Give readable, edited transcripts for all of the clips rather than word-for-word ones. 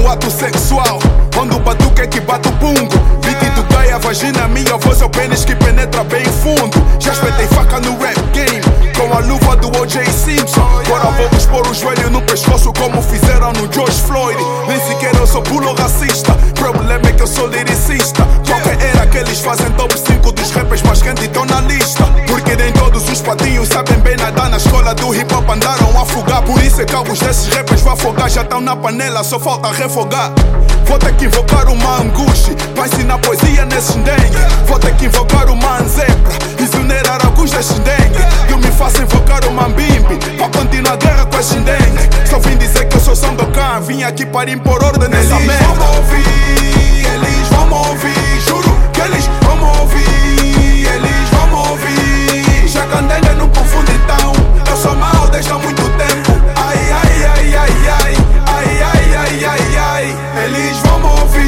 ato sexual, onde o batuque é que bate o pungo. Beat do gay, a vagina, a minha voz é o pênis que penetra bem fundo. Já espetei faca no rap game, com a luva do O.J. Simpson. Agora vou expor o joelho no pescoço como fizeram no George Floyd. Nem sequer eu sou pulo racista, problema é que eu sou lyricista. Qualquer era que eles fazem top 5 dos rappers mais quentes estão na lista. Porque nem todos os patinhos sabem bem nadar, na escola do hip hop andaram a afogar. Por isso é que alguns desses rappers vão afogar, já estão na panela, só falta refogar. Vou ter que invocar uma anguste pra ensinar poesia nesses dengue. Vou ter que invocar uma zebra, exonerar alguns desses dengue. Eu me faço invocar uma mbimbi pra continuar a guerra com esses dengue. Só vim dizer que eu sou Sandokan, vim aqui para impor ordem nessa merda. Eles vão ouvir, eles vão ouvir, juro que eles vão ouvir, eles vão ouvir. Já candenga não confunde então, eu sou mal desde há muito tempo. Ai, ai, ai, ai, ai, ai, ai, ai, ai, ai. Eles vão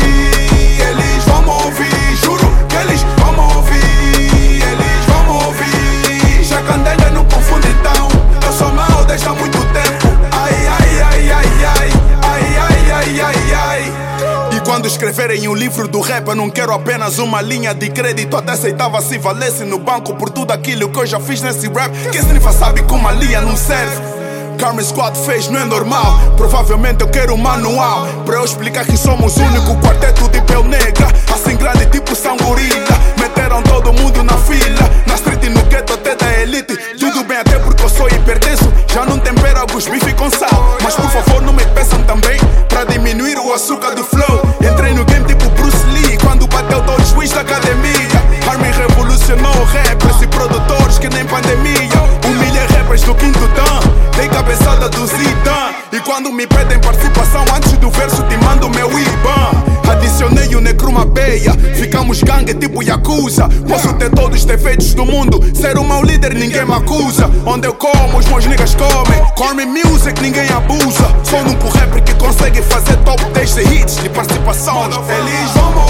ouvir, eles vão ouvir, juro que eles vão ouvir, eles vão ouvir. Já candenga não confunde então, eu sou mal desde há muito tempo. Ai, ai, ai, ai, ai, ai, ai, ai, ai, ai. E quando escreverem um livro do rap, eu não quero apenas uma linha de crédito. Até aceitava se valesse no banco por tudo aquilo que eu já fiz nesse rap. Quem se sabe que uma linha não serve. Karma Squad fez, não é normal. Provavelmente eu quero um manual pra eu explicar que somos o único quarteto de pele negra, assim grande tipo São Gorila. Meteram todo mundo na fila, na street e no gueto até da elite. Tudo bem até porque eu sou hipertenso, já não tempero alguns bife com sal. Mas por favor não me peçam também pra diminuir o açúcar do flow. Entrei no game tipo Bruce Lee, quando bateu todos os juiz da academia. Armin revolucionou rappers e produtores que nem pandemia. Humilhei rappers do quinto dan, dei cabeçada do Zidane. E quando me pedem participação antes do verso te mando meu IBAN. Adicionei o Necruma Beia, ficamos gangue tipo Yakuza. Posso ter todos os defeitos do mundo, ser o mau líder ninguém me acusa. Onde eu como, os meus niggas comem. Corme music, ninguém abusa. Sou um único rapper que consegue fazer top 10 hits de participação. Eles vão